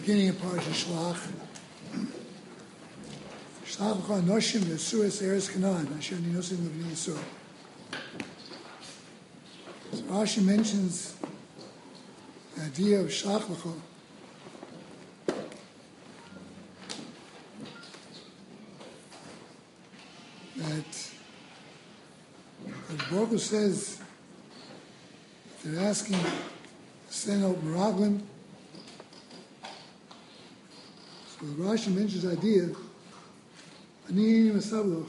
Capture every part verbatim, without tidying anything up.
beginning of Parashat Shlach. Shlach v'cha noshim v'suas eretz Canaan, asher ani nosim l'bnei Yisrael. So Rashi mentions the idea of Shlach v'cha. That Baruch Hu says they're asking to send out Meraglim. So the Rashi mentions the idea, Ani Masabloch.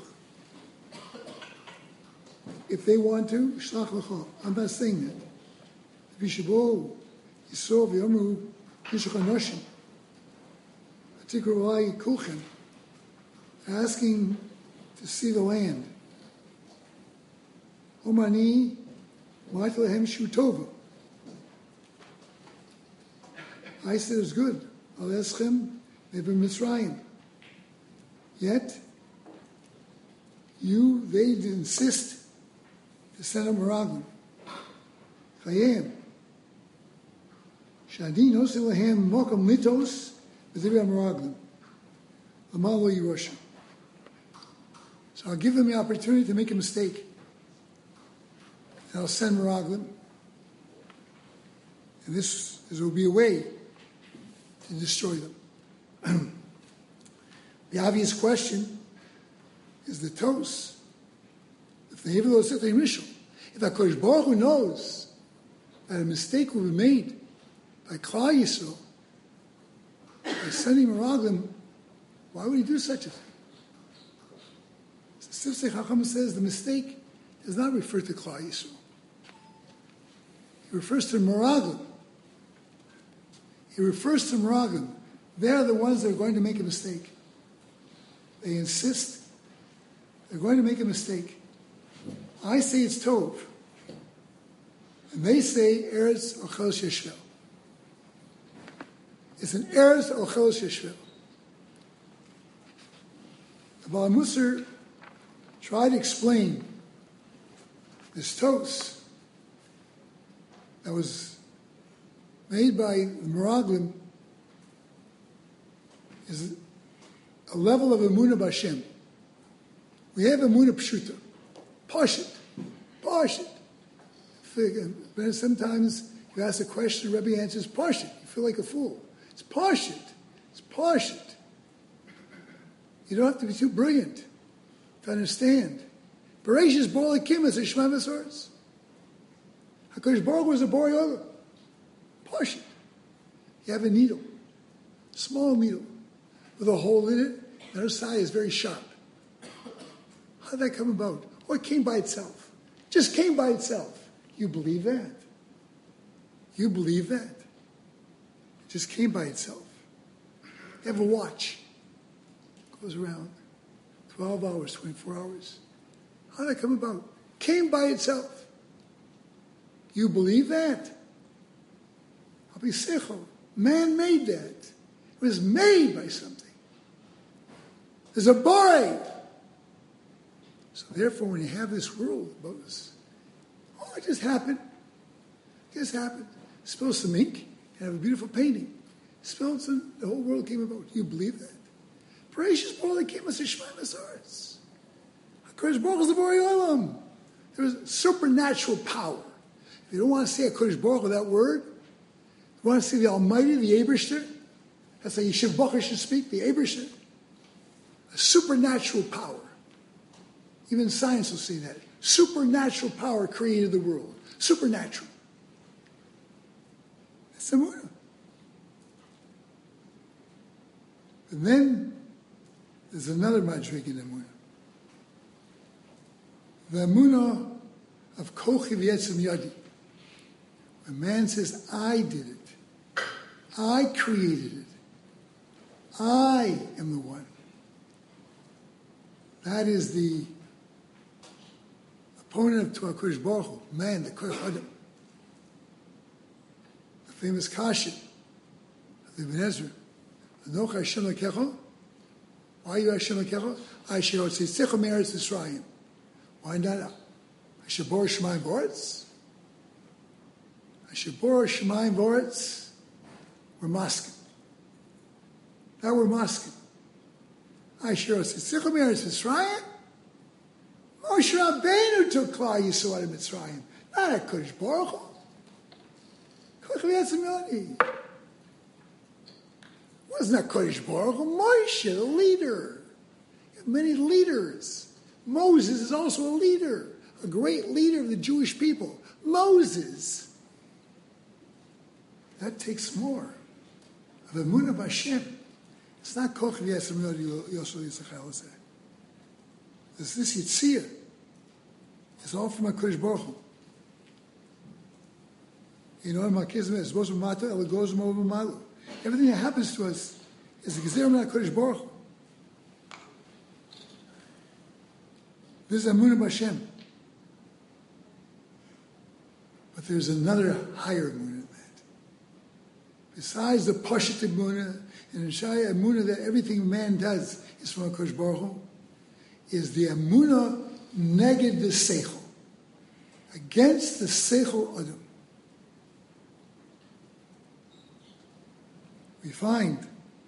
If they want to, Shlach L'cha. I'm not saying that. V'yishabo Yisrael v'yomru Yishach HaNoshim. V'tikru Olai Kulchem. Asking to see the land. Omani Ma'atlehem Shu Tova. I said it's good. Al Eschem Never Mitzrayim. Yet, you, they insist to send a Meraglim. Chayim. Shadi nosi lehem mokam litos v'zivya Meraglim. L'mal lo Yerushim. So I'll give them the opportunity to make a mistake. And I'll send Meraglim. And this, this will be a way to destroy them. The obvious question is the tos. If the Hevel Osef Mishal, if HaKadosh Baruch Hu knows that a mistake will be made by Klal Yisrael, by sending Meraglim, why would he do such a thing? So Sifsei Chacham says the mistake does not refer to Klal Yisrael. It refers to Meraglim. It refers to Meraglim. They're the ones that are going to make a mistake. They insist they're going to make a mistake. I say it's Tov. And they say Eretz Ochel Sheshvel. It's an Eretz Ochel Sheshvel. The Baal Musar tried to explain this tos that was made by the Meraglim is a level of Emunah B'Hashem. We have Emunah Pshuta. Pashit. Pashit. Sometimes you ask a question, the Rebbe answers Pashit. You feel like a fool. It's Pashit. It's Pashit. You don't have to be too brilliant to understand. Bereshis Bor Elokim is a Shema V'Soretz. HaKadosh Baruch Hu was a Borei Olam. Pashit. You have a needle. Small needle. With a hole in it, and her side is very sharp. How did that come about? Oh, it came by itself. Just came by itself. You believe that? You believe that? It just came by itself. You have a watch. It goes around twelve hours, twenty-four hours. How did that come about? Came by itself. You believe that? I'll be sichel. Man made that. It was made by something. There's a boy. So therefore, when you have this rule about this, oh, it just happened. It just happened. Spill some ink and have a beautiful painting. Spill some, the whole world came about. You believe that? Bereshis Bor Elokim is a Shema V'Soretz. HaKadosh Baruch Hu is the Borei Olam. There is supernatural power. If you don't want to say HaKadosh Baruch Hu, that word, you want to say the Almighty, the Eibishter, that's how Yeshiv Bocher should speak, the Eibishter. A supernatural power. Even science will say that. Supernatural power created the world. Supernatural. That's the Emunah. And then there's another madrig in Emunah. The Emunah of Kochi V'Yetzim Yadi. When man says, I did it. I created it. I am the one. That is the opponent to HaKadosh Baruch Hu, man, the Koch Adam. The famous Kasha of the Ibn Ezra. Anoch Hashem Lekecha. Why are you Hashem Lekecha? I shall say Tzicha Me'eretz Yisrael. Why not? Asher Bor Shemayim V'Aretz. Asher Bor Shemayim V'Aretz. We're masking. Now we're masking. Asher Sitzichem Eretz Mitzrayim. Moshe Rabbeinu took Klal Yisrael out of Mitzrayim, not a Kodesh Baruch Hu. Kodesh V'Yatzim wasn't a Kodesh Baruch Hu. Moshe, the leader. You have many leaders. Moses is also a leader, a great leader of the Jewish people. Moses. That takes more of Emunah B'Hashem. It's not Koch V'Yatzim Yosel Yisachel. This this Yitzhak is all from HaKadosh Baruch Hu. You know, everything that happens to us is the Gezerah of HaKadosh Baruch Hu. This is Emunah B'Hashem. But there's another higher Emunah than that. Besides the Pashat Emunah and the Shaya Emunah that everything man does is from HaKadosh Baruch Hu, is the Emunah neged the Seichel, against the Seichel Adam. We find,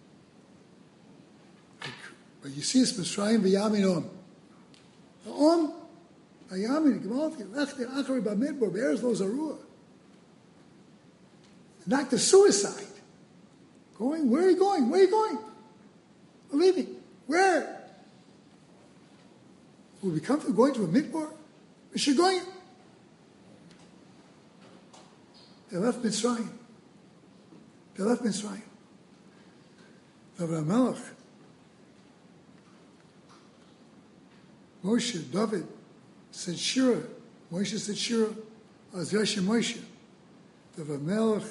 but you see it's Mitzrayim v'yamin om. The om, v'yamin, gemalti, lechte, achari, b'midbar, be'eretz lo zarua. Not the suicide. Going, where are you going? Where are you going? We're leaving. Where? Will we come from going to a midbar? We should go. They left Mitzrayim. They left Mitzrayim. David HaMelech, Moshe, David said Shira. Moshe said Shira. As Yashem Moshe. David HaMelech,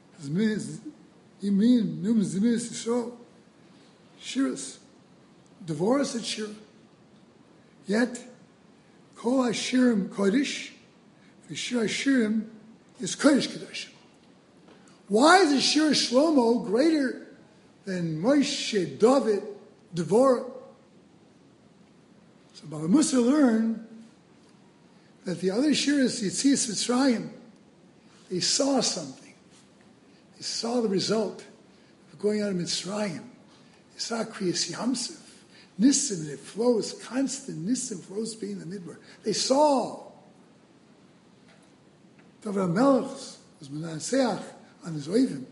Yimin, Num Zimiz Yisrael. Shiras. Devorah said Shira. Yet, Kol HaShirim Kodesh, V'Shir HaShirim is Kodesh Kedoshim. Why is the Shir Shlomo greater than Moshe, David, Devorah? So Baba Musa learned that the other Shiras, Yitzias Mitzrayim, they saw something. They saw the result of going out of Mitzrayim. They saw Kriyas Yamsuf. Nissim, it flows, constant Nissim flows being the midbar. They saw. David HaMelech was Menasseach on his Oivim.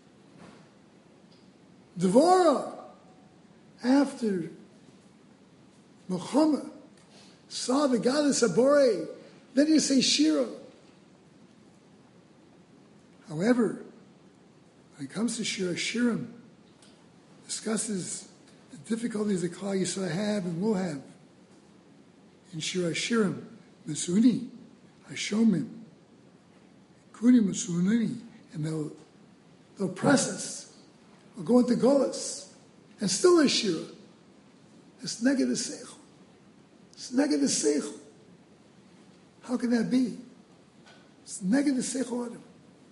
Devorah, after Muhammad, saw the goddess Abore. Then you say Shira. However, when it comes to Shira, Shirim discusses the difficulties that Klal Yisrael have and will have. In Shira Shirim, Mesuni, Hashomim, Kuni Mesununi, and they'll, they'll press us. We'll go into Golas, and still a Shira. It's negative Seichel. It's negative Seichel. How can that be? It's negative Seichel Adam.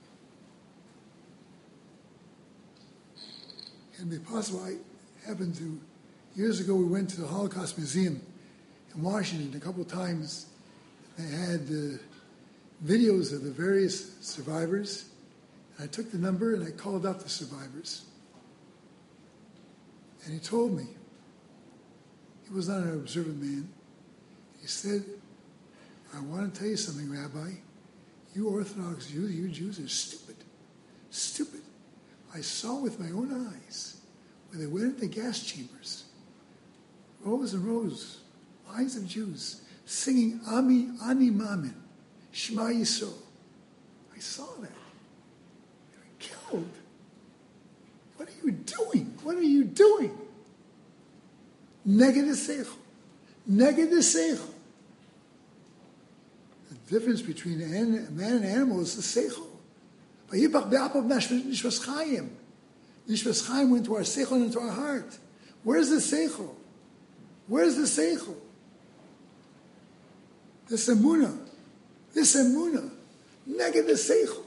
Can it be possible? I happened to, years ago we went to the Holocaust Museum in Washington a couple of times. They had uh, videos of the various survivors. And I took the number and I called up the survivors. And he told me, he was not an observant man. He said, I want to tell you something, Rabbi. You Orthodox Jews, you Jews are stupid. Stupid. I saw with my own eyes when they went into gas chambers, rows and rows, lines of Jews singing Ami Ani Mamin, Shema Yisrael. I saw that. They were killed. What are you doing? What are you doing? Negative seichel. Negative seichel. The difference between a man and an animal is the seichel. Vayipach be'apav nishvas chayim. Nishvas chayim went to our seichel and into our heart. Where's the seichel? Where's the seichel? This emunah. This emunah. Negative seichel.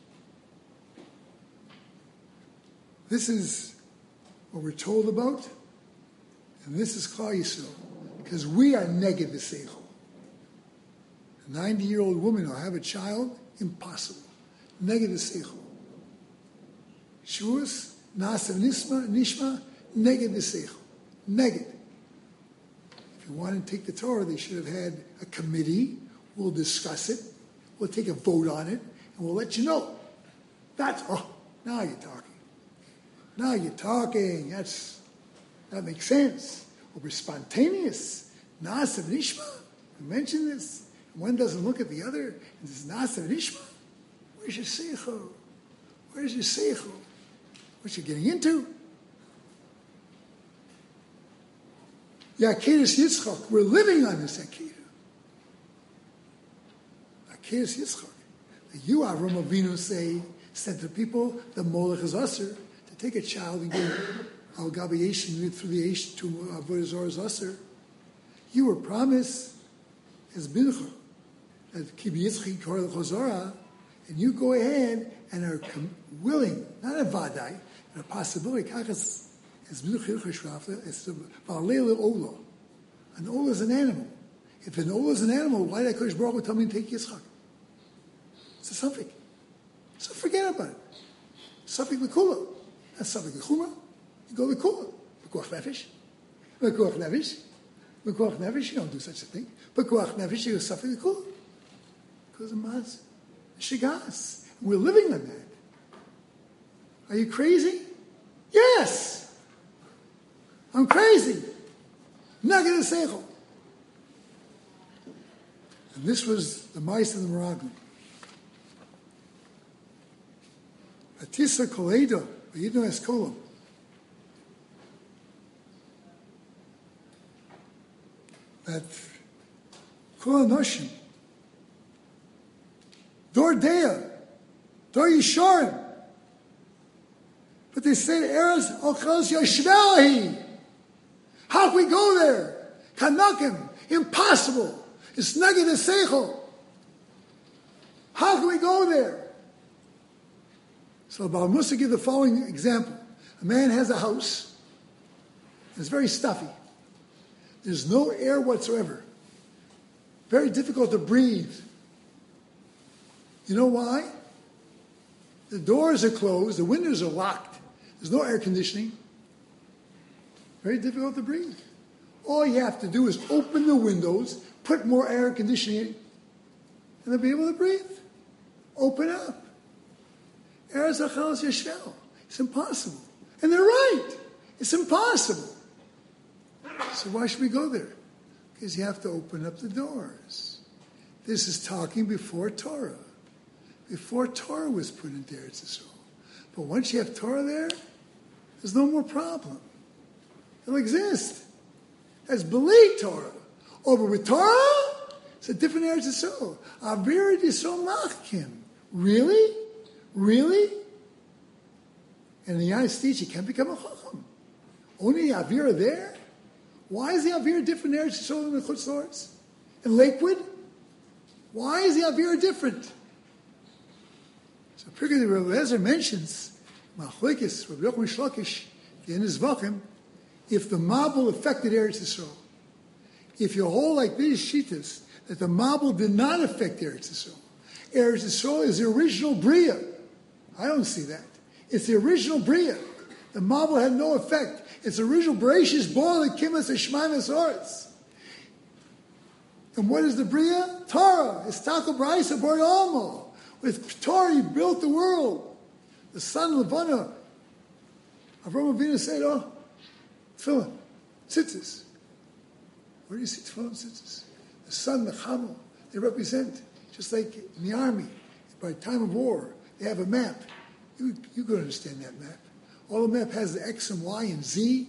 This is what we're told about. And this is Klal Yisrael. Because we are negative seichel. A ninety-year-old woman will have a child? Impossible. Negative seichel. Shuas, nasav nisma, nishma, Neged v'seichel. Neged. If you want to take the Torah, they should have had a committee. We'll discuss it. We'll take a vote on it, and we'll let you know. That's, oh, now you're talking. Now you're talking. That's, that makes sense. Or we're spontaneous. Na'aseh v'nishma. We mentioned this. One doesn't look at the other, and says, Na'aseh v'nishma. Where's your seichel? Where's your seichel? What you getting into? Yakedas Yitzchak. We're living on this Yakedah. Yakedas Yitzchak. You, Avram Avinu, say, said to people, the Molech is usher, to take a child and go al gabi Yeshin through the Yeshin to Avodah Zarah is usher. You were promised as Bincha that Kibi Yitzchak Kor L'Chozorah, and you go ahead and are com- willing, not a vadai, but a possibility. Kachas is Bincha Shrafa. It's the Valele Ola. An Ola is an animal. If an Ola is an animal, why did Kodesh Baruch Hu tell me to take Yitzchak? It's a suffix. So forget about it. Suffix l'kula. That's suffix l'chumra. You go l'kula. B'koach nefesh. B'koach nefesh. B'koach nefesh, you don't do such a thing. B'koach nefesh, you go suffix l'kula. Because of maz. Shigas. We're living on that. Are you crazy? Yes! I'm crazy. Nagid Seichel. And this was the mice of the Meraglim. Atisa Koledo, Vayidno Eskolam. That Kol Anoshim, Dor Dea, Dor Yishorim. But they said, Eretz Ochos Yashvelahi. How can we go there? Kanakim, impossible. It's Nagid Seichel. How can we go there? So Baal Musa gives the following example. A man has a house. It's very stuffy. There's no air whatsoever. Very difficult to breathe. You know why? The doors are closed. The windows are locked. There's no air conditioning. Very difficult to breathe. All you have to do is open the windows, put more air conditioning in, and they'll be able to breathe. Open up. Eretz Achal Yashvel. It's impossible. And they're right. It's impossible. So why should we go there? Because you have to open up the doors. This is talking before Torah. Before Torah was put into Eretz Yisrael. But once you have Torah there, there's no more problem. It'll exist. That's B'li Torah. Over with Torah, it's a different Eretz Yisrael. Avir Yisrael Machkim. Really? Really? And in the United States, you can't become a Chacham. Only the Avira there? Why is the Avira different in Eretz Yisrael than the Chutz La'aretz? In Lakewood? Why is the Avira different? So particularly Rabbi Eliezer mentions, Machlekes, Rabbi Yochanan Shlakish, in his Zvachim, if the Mabul affected Eretz Yisrael, if you hold like these Shitas, that the Mabul did not affect Eretz Yisrael, Eretz Yisrael is the original Bria. I don't see that. It's the original Bria. The Mabul had no effect. It's the original Bereshis Bor L'Kimas Hashmanas Oretz. And what is the Bria? Torah. It's Taka B'Raisa Bor Almo. With Torah, he built the world. The son Levana, Avraham Avinu said, oh, tefillin, tzitzis. Where do you see tefillin, tzitzis? The sun, the chamel, they represent, just like in the army, by time of war, they have a map. You, you could understand that map. All the map has the X and Y and Z,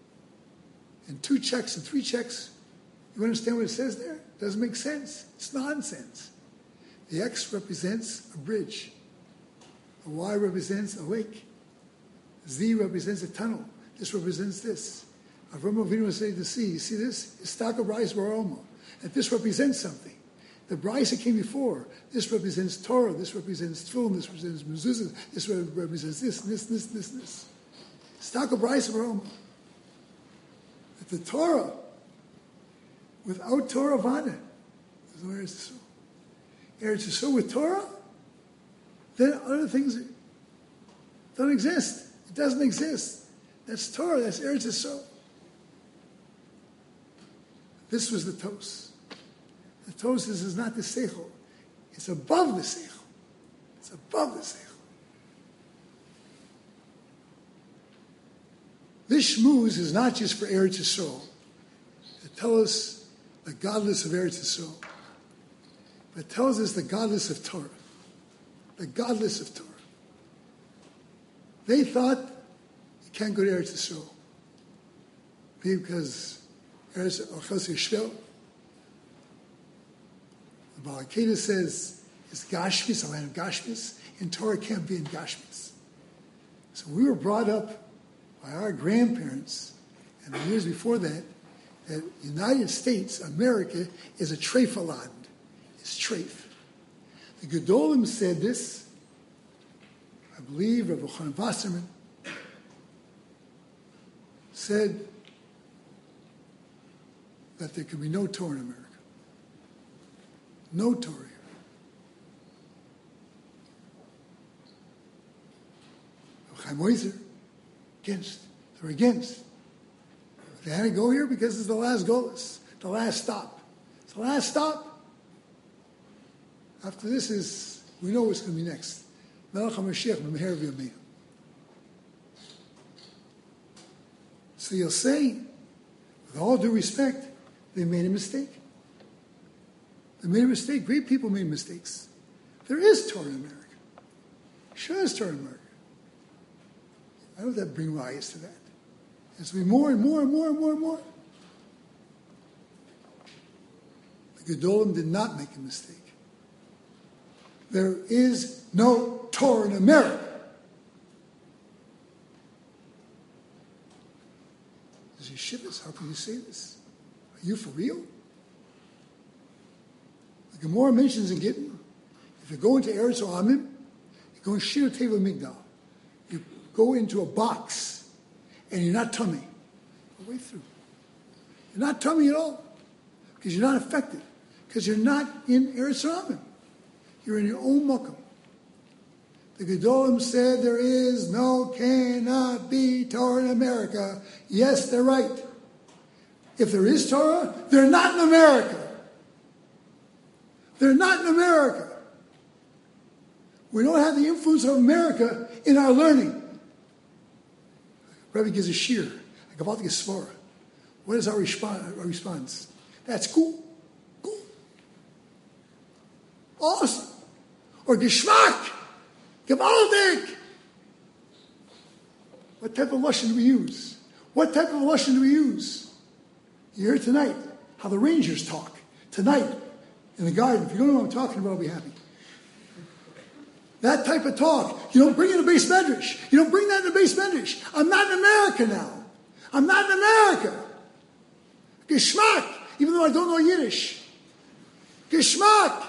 and two checks and three checks. You understand what it says there? It doesn't make sense. It's nonsense. The X represents a bridge. The Y represents a lake. Z represents a tunnel. This represents this. Avraham Avinu was saying to see, you see this? It's Taka B'Raisa Baroma. And this represents something. The B'Raisa came before. This represents Torah. This represents Tefillin. This represents Mezuzah. This represents this, this, this, this, this. It's Taka B'Raisa Baroma. That the Torah, without Torah Vada, is no Eretz Yisrael. Eretz Yisrael with Torah, then other things don't exist. It doesn't exist. That's Torah. That's Eretz Yisrael. This was the Tos. The Tos is not the Seichel. It's above the Seichel. It's above the Seichel. This shmooze is not just for Eretz Yisrael. It tells us the godless of Eretz Yisrael. But it tells us the godless of Torah. The godless of Torah. They thought you can't go to Eretz Yisrael because Eretz Yisrael. The Baal HaKedah says it's Gashmis, a land of Gashmis, and Torah can't be in Gashmis. So we were brought up by our grandparents, and the years before that, that United States, America, is a trefa land. It's treif. The Gedolim said this, I believe Rabbi Chanan Wasserman said that there could be no Torah in America. No Torah. Chaim Oizer, against. They're against. They had to go here because it's the last golus, the last stop. It's the last stop. After this is, we know what's going to be next. Melech HaMashiach B'meher V'yameinu. So you'll say, with all due respect, they made a mistake. They made a mistake. Great people made mistakes. There is Torah in America. Sure there's Torah in America. I don't have to bring riots to that. There's to be more and more and more and more and more. The Gedolim did not make a mistake. There is no Torah in America. There's yeshivas. How can you say this? Are you for real? The Gemara mentions in Gittin, if you go into Eretz Oamim, you go in Shir Teva Migdal. You go into a box, and you're not tummy. Go way through. You're not tummy at all, because you're not affected, because you're not in Eretz Oamim. You're in your own makam. The Gedolim said there is no, cannot be Torah in America. Yes, they're right. If there is Torah, they're not in America. They're not in America. We don't have the influence of America in our learning. Rebbe gives a shir, a Gavaldik Svara. What is our, resp- our response? That's cool. Cool. Awesome. Or Geschmack. Gewaltig. What type of lashon do we use? What type of lashon do we use? You hear tonight how the Rangers talk. Tonight in the garden. If you don't know what I'm talking about, I'll be happy. That type of talk. You don't bring in a base medrash. You don't bring that in a base medrash. I'm not in America now. I'm not in America. Geschmack. Even though I don't know Yiddish. Geschmack.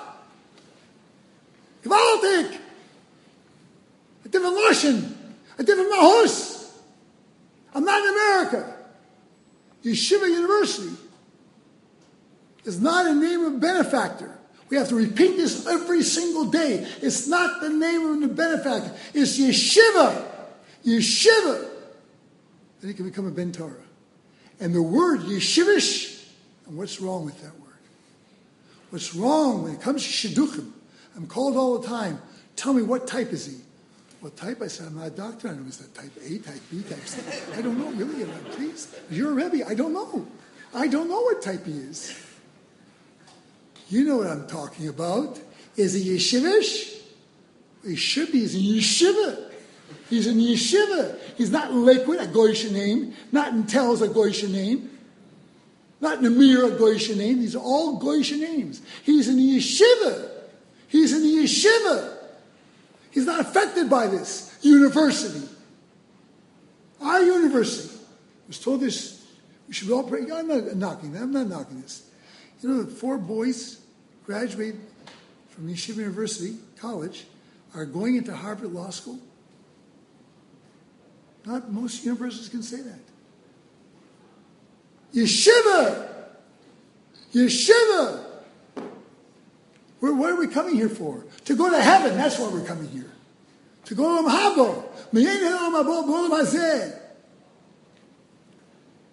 Gewaltig. A different lashon. A different mahus. I'm not in America. Yeshiva University is not a name of benefactor. We have to repeat this every single day. It's not the name of the benefactor. It's Yeshiva. Yeshiva. Then he can become a Ben Torah. And the word Yeshivish, and what's wrong with that word? What's wrong when it comes to Shidduchim? I'm called all the time. Tell me, what type is he? What type? I said, I'm not a doctor. I know is that type A, type B, type C. I don't know, really. Please. You're a Rebbe. I don't know. I don't know what type he is. You know what I'm talking about. Is he yeshivish? He should be. He's in yeshiva. He's in yeshiva. He's not in Lakewood, a Goyish name. Not in Telz, a Goyish name. Not in Amir, a Goyish name. These are all Goyish names. He's in the yeshiva. He's in the yeshiva. He's not affected by this university. Our university was told this. We should all pray. I'm not knocking that. I'm not knocking this. You know, the four boys graduate from Yeshiva University College are going into Harvard Law School. Not most universities can say that. Yeshiva! Yeshiva! We're, what are we coming here for? To go to heaven. That's why we're coming here. To go to L'mhabo.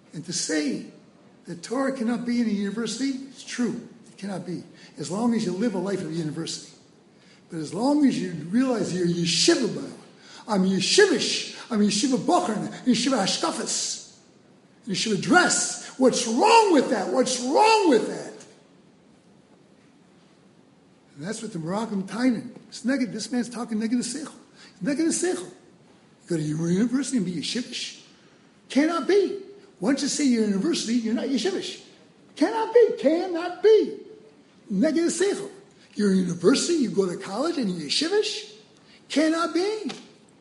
And to say that Torah cannot be in a university, it's true. It cannot be. As long as you live a life of a university. But as long as you realize you're yeshiva b'el, I'm yeshivish, I'm yeshiva bocher, yeshiva hashkafas, yeshiva dress. What's wrong with that? What's wrong with that? And that's what the Meraglim Tainen. It's negative. This man's talking negative seichel. Negative seichel. You go to your university and be yeshivish? Cannot be. Once you say you're a university, you're not yeshivish. Cannot be. Cannot be. Negative seichel. You're a university, you go to college and you're yeshivish? Cannot be.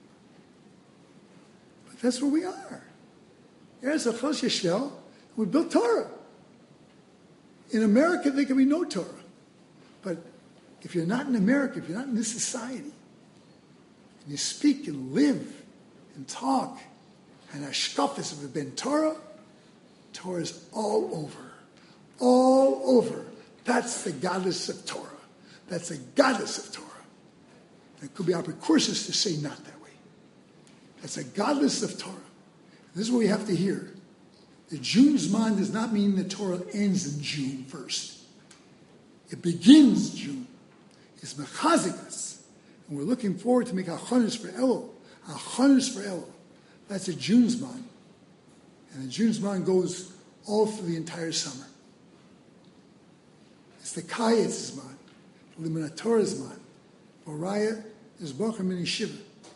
But that's where we are. There's a Chos Yeshvel. We built Torah. In America, there can be no Torah. But if you're not in America, if you're not in this society, and you speak and live and talk, and hashkafas of the Ben Torah, Torah is all over. All over. That's the goddess of Torah. That's the goddess of Torah. It could be our precursors to say not that way. That's a goddess of Torah. This is what we have to hear. The June's man does not mean the Torah ends in June first. It begins June. It's mechazikas. And we're looking forward to make achonis for Elul. Achonis for Elul. That's a June's man. And the June's man goes all through the entire summer. It's the Kayet's man. The Liminatorah's man. Boraya is Bocher Min Yeshiva.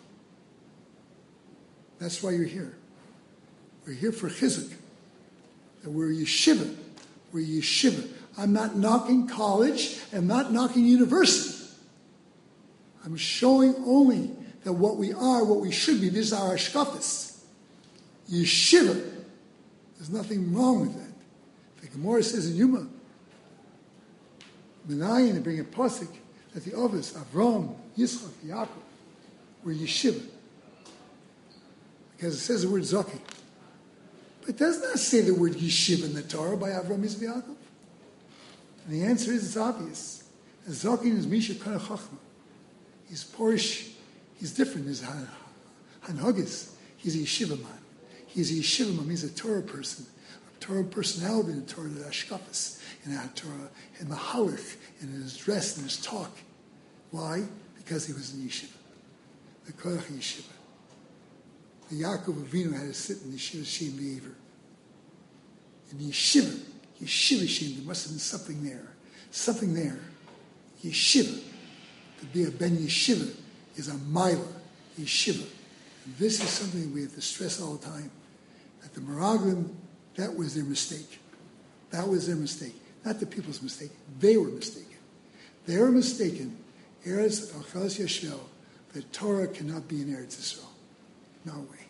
That's why you're here. We're here for chizuk. That we're yeshiva. We're yeshiva. I'm not knocking college. I'm not knocking university. I'm showing only that what we are, what we should be, this is our hashkafas. Yeshiva. There's nothing wrong with that. The Gemara says in Yuma, Menayin, they bring a pasuk that the others, Avram, Yitzchak, Yaakov, were yeshiva. Because it says the word zaki. But it does not say the word yeshiva in the Torah by Avram, Yitzchak, Yaakov. And the answer is, it's obvious. Zakin is Misha Kana Chachma. He's Porish, he's different. He's Han, Hanhagis. He's a yeshiva man. He's a yeshiva man, he's a Torah person. A Torah personality in the Torah, the Ashkafas, in the Torah, in the Halach, in his dress, in his talk. Why? Because he was in yeshiva. The Koyach yeshiva. The Yaakov Avinu had to sit in the yeshiva Shem Be'aver. In the yeshiva, yeshiva Shem, there must have been something there. Something there. Yeshiva. To be a ben yeshiva is a mila, yeshiva. And this is something we have to stress all the time. That the Meraglim, that was their mistake. That was their mistake. Not the people's mistake. They were mistaken. They were mistaken. Eretz Achaz Yeshvel, that Torah cannot be in Eretz Yisrael. No way.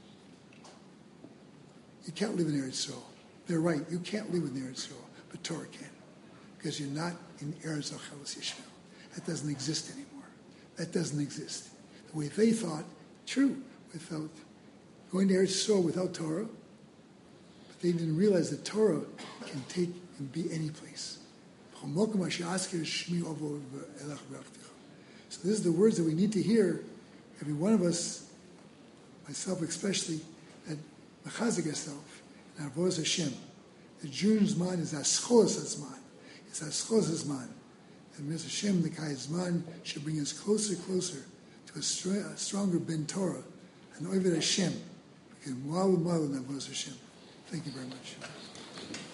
You can't live in Eretz Yisrael. They're right. You can't live in Eretz Yisrael, but Torah can. Because you're not in Eretz Achaz Yeshvel. That doesn't exist anymore. That doesn't exist. The way they thought, true, without going to Eretz Yisrael without Torah, but they didn't realize that Torah can take and be any place. So this is the words that we need to hear, every one of us, myself especially, that mechazik yourself, and avodas Hashem. The June's mind is aschos man. It's aschos man. And Mister Hashem, the Kai's man, should bring us closer, closer to a, str- a stronger Ben Torah, and Oved Hashem. We can wow and wow in avodas Hashem. Thank you very much.